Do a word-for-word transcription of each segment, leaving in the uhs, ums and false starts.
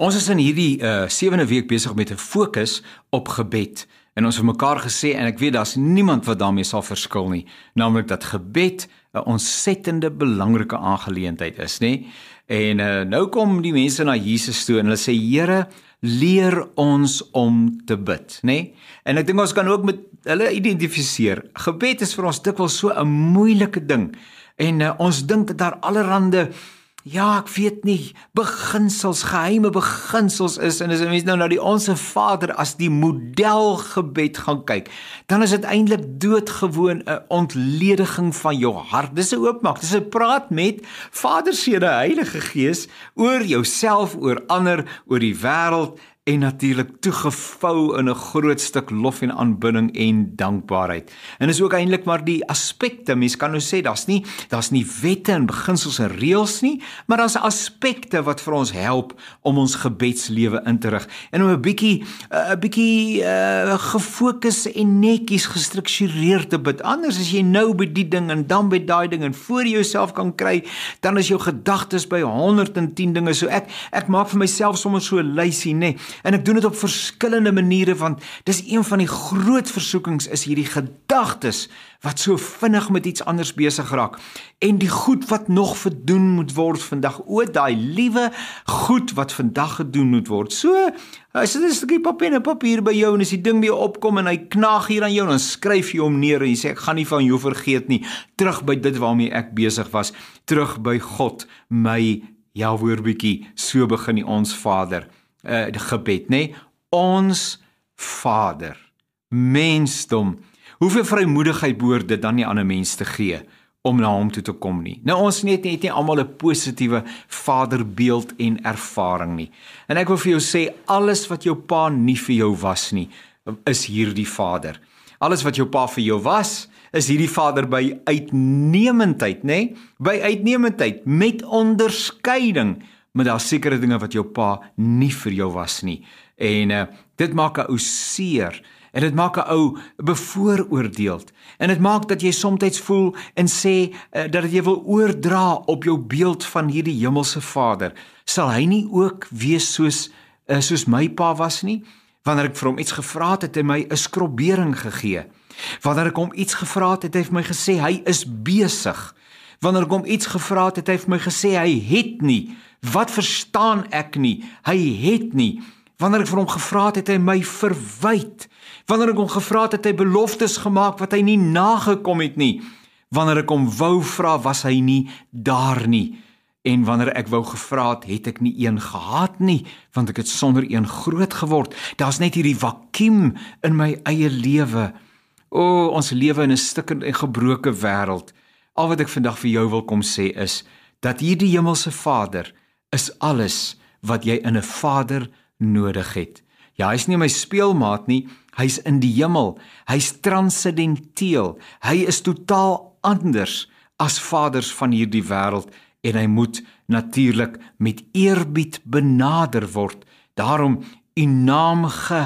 Ons is in hierdie uh, sewende week besig met 'n fokus op gebed. En ons het mekaar gesê, en ek weet daar's niemand wat daarmee sal verskil nie, naamlik dat gebed 'n ontsettende belangrike aangeleentheid is, nê? En uh, nou kom die mense na Jesus toe en hulle sê, Here, leer ons om te bid, nê? En ek dink ons kan ook met hulle identifiseer. Gebed is vir ons dikwels so 'n moeilike ding. En uh, ons dink dat daar allerhande Ja, ek weet nie, beginsels, geheime beginsels is, en as 'n mens nou na die Onse Vader as die modelgebed gaan kyk, dan is dit eintlik doodgewoon 'n ontlediging van jou hart. Dis 'n oopmaak, dis 'n praat met Vader, Seun en Heilige Gees oor jouself, oor ander, oor die wêreld, en natuurlik toegevou in 'n groot stuk lof en aanbidding en dankbaarheid. En dis ook eintlik maar die aspekte, mens kan nou sê, daar's nie, daar's nie wette en beginsels en reëls nie, maar daar's aspekte wat vir ons help om ons gebedslewe in te rig, en om 'n bietjie, 'n bietjie uh, gefokus en netjies gestruktureerd te bid. Anders as jy nou by die ding en dan by daai ding en voor jy jouself kan kry, dan is jou gedagtes by honderd en tien dinge. So ek, ek maak vir myself soms so 'n lysie, nê, en ek doen dit op verskillende maniere, want dis een van die groot versoekings, is hierdie gedagtes wat so vinnig met iets anders besig raak, en die goed wat nog gedoen moet word vandag, o, daai liewe goed wat vandag gedoen moet word. So, as dit 'n stukkie papier en papier by jou, en as die ding weer opkom en hy knaag hier aan jou, dan skryf jy hom neer en jy sê, ek gaan nie van jou vergeet nie, terug by dit waarmee ek besig was, terug by God, my, ja hoor bietjie, so begin die Ons Vader Uh, die gebed, nê? Ons Vader, mensdom. Hoeveel vrymoedigheid behoort dit dan nie aan 'n mens te gee om na hom toe te kom nie? Nou, ons net nie, het nie almal 'n positiewe vaderbeeld en ervaring nie. En ek wil vir jou sê, alles wat jou pa nie vir jou was nie, is hierdie Vader. Alles wat jou pa vir jou was, is hierdie Vader by uitnemendheid, nê? By uitnemendheid, met onderskeiding. Maar daar is sekere dinge wat jou pa nie vir jou was nie. En uh, dit maak 'n ou seer, en dit maak 'n ou bevooroordeeld, en dit maak dat jy soms voel en sê uh, dat jy wil oordra op jou beeld van hierdie hemelse Vader. Sal hy nie ook wees soos, uh, soos my pa was nie? Wanneer ek vir hom iets gevra het, het hy my 'n skrobbering gegee. Wanneer ek hom iets gevra het, het hy vir my gesê, hy is besig. Wanneer ek hom iets gevra het, het hy vir my gesê, hy het nie. Wat verstaan ek nie? Hy het nie. Wanneer ek vir hom gevra het, het hy my verwyd. Wanneer ek hom gevra het, het hy beloftes gemaak wat hy nie nagekom het nie. Wanneer ek hom wou vra, was hy nie daar nie. En wanneer ek wou gevra het, het ek nie een gehad nie, want ek het sonder een groot geword. Daar's net hierdie vakuum in my eie lewe. O, ons lewe in 'n stikkend en gebroke wêreld. Al wat ek vandag vir jou wil kom sê is, dat hierdie hemelse Vader is alles wat jy in 'n Vader nodig het. Ja, hy's nie my speelmaat nie, hy's in die hemel, hy's transcendenteel, hy is totaal anders as vaders van hierdie wêreld, en hy moet natuurlik met eerbied benader word, daarom u naam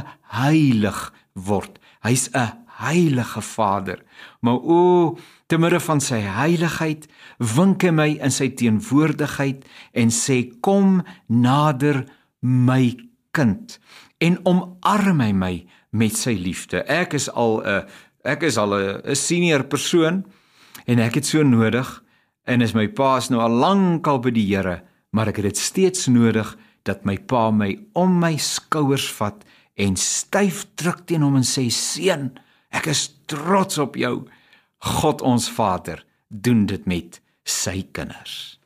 geheilig word. Hy's 'n heilige Vader, maar o, te midde van sy heiligheid, wink hy my in sy teenwoordigheid en sê, kom nader my kind, en omarm hy my met sy liefde. Ek is al 'n ek is al 'n senior persoon, en ek het so nodig, en as my pa is nou al lank al by die Here, maar ek het dit steeds nodig, dat my pa my om my skouers vat, en styf druk teen hom en sê, seun, ek is trots op jou. God ons Vader doen dit met sy kinders.